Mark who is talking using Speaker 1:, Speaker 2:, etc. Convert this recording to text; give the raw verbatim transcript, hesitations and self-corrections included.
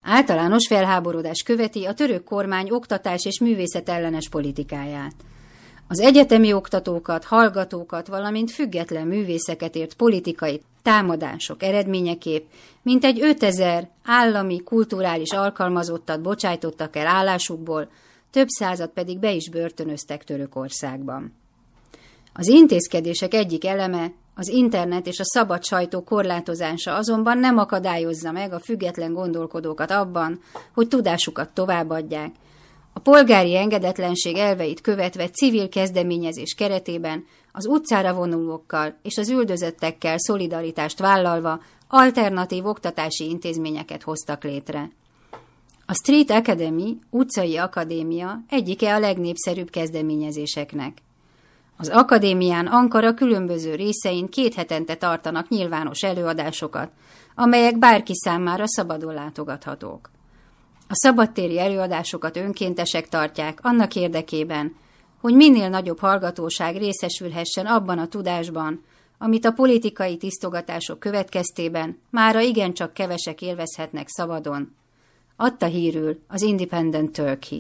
Speaker 1: Általános felháborodás követi a török kormány oktatás és művészet ellenes politikáját. Az egyetemi oktatókat, hallgatókat, valamint független művészeket ért politikai támadások eredményeképp mintegy ötezer állami kulturális alkalmazottat bocsájtottak el állásukból, több százat pedig be is börtönöztek Törökországban. Az intézkedések egyik eleme, az internet és a szabad sajtó korlátozása azonban nem akadályozza meg a független gondolkodókat abban, hogy tudásukat továbbadják. A polgári engedetlenség elveit követve civil kezdeményezés keretében az utcára vonulókkal és az üldözöttekkel szolidaritást vállalva alternatív oktatási intézményeket hoztak létre. A Street Academy, utcai akadémia egyike a legnépszerűbb kezdeményezéseknek. Az akadémián Ankara különböző részein két hetente tartanak nyilvános előadásokat, amelyek bárki számára szabadon látogathatók. A szabadtéri előadásokat önkéntesek tartják annak érdekében, hogy minél nagyobb hallgatóság részesülhessen abban a tudásban, amit a politikai tisztogatások következtében mára igencsak kevesek élvezhetnek szabadon. Adta hírül az Independent Turkey.